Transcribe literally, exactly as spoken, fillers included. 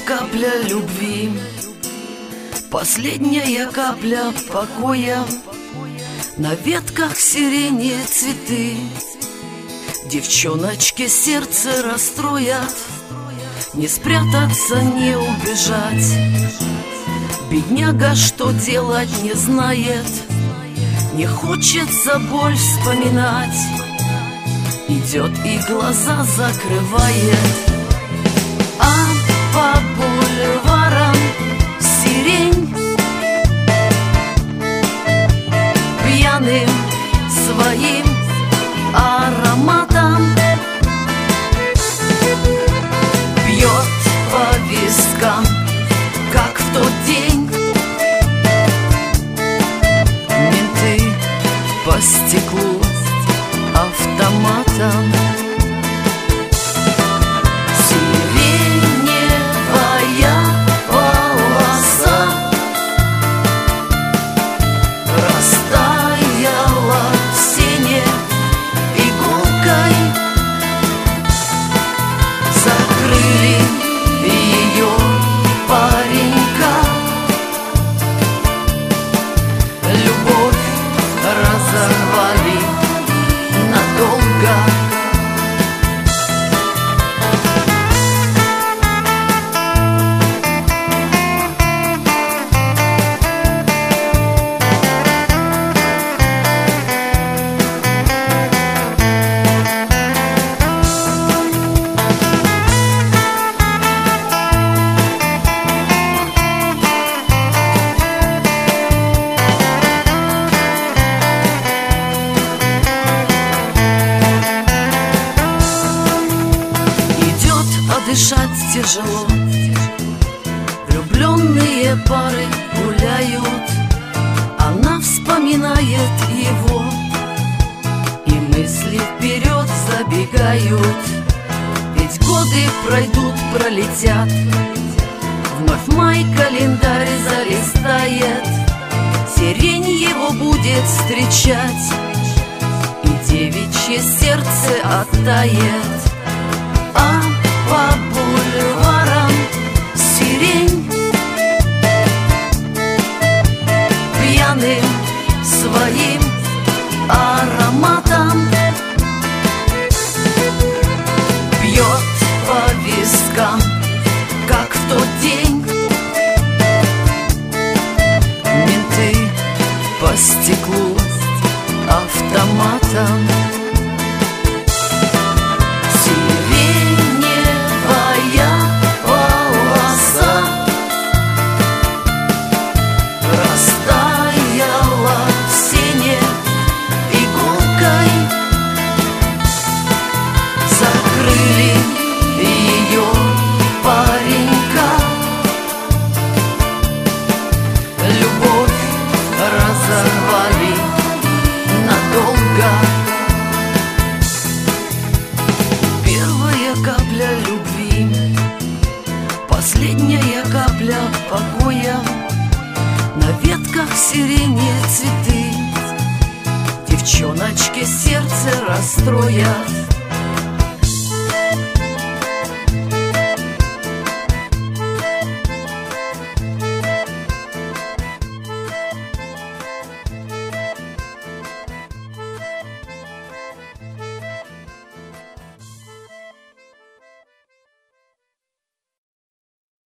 капля любви, последняя капля покоя. На ветках сирени цветы девчоночке сердце расстроят. Не спрятаться, не убежать, бедняга что делать не знает. Не хочется боль вспоминать, идет и глаза закрывает. А по бульварам сирень пьяным своим ароматом бьет по вискам, как в тот день. Менты по стеклу автоматом. Дышать тяжело, влюбленные пары гуляют. Она вспоминает его, и мысли вперед забегают. Ведь годы пройдут, пролетят, вновь май календарь залистает. Сирень его будет встречать, и девичье сердце оттает. А по бульварам сирень пьяным своим ароматом бьет по вискам, как в тот день. Менты по стеклу автоматом. Разорвали надолго. Первая капля любви, последняя капля покоя. На ветках сирени цветы девчоночке сердце расстроят.